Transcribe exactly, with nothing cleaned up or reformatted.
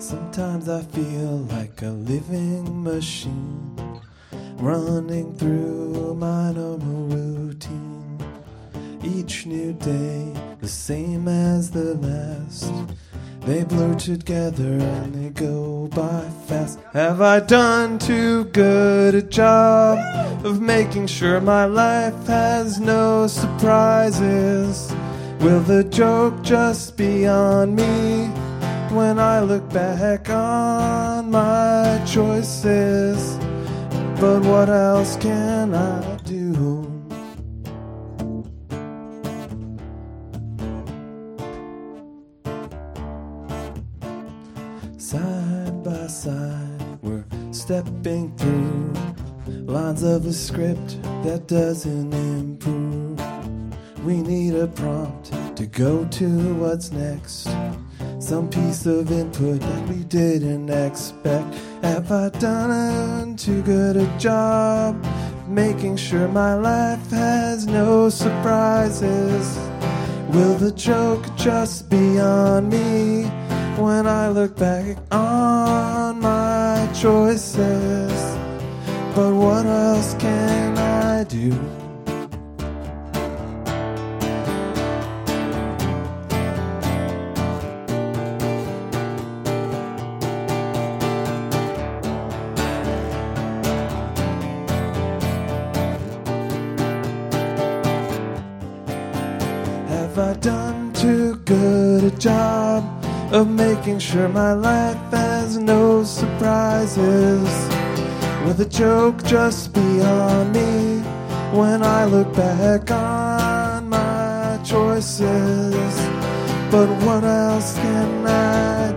Sometimes I feel like a living machine, running through my normal routine. Each new day, the same as the last. They blur together and they go by fast. Have I done too good a job of making sure my life has no surprises? Will the joke just be on me when I look back on my choices? But what else can I do? Side by side, we're stepping through lines of a script that doesn't improve. We need a prompt to go to what's next, some piece of input that we didn't expect. Have I done too good a job making sure my life has no surprises? Will the joke just be on me when I look back on my choices? But what else can I do? Have I done too good a job of making sure my life has no surprises? Will the joke just be on me when I look back on my choices? But what else can I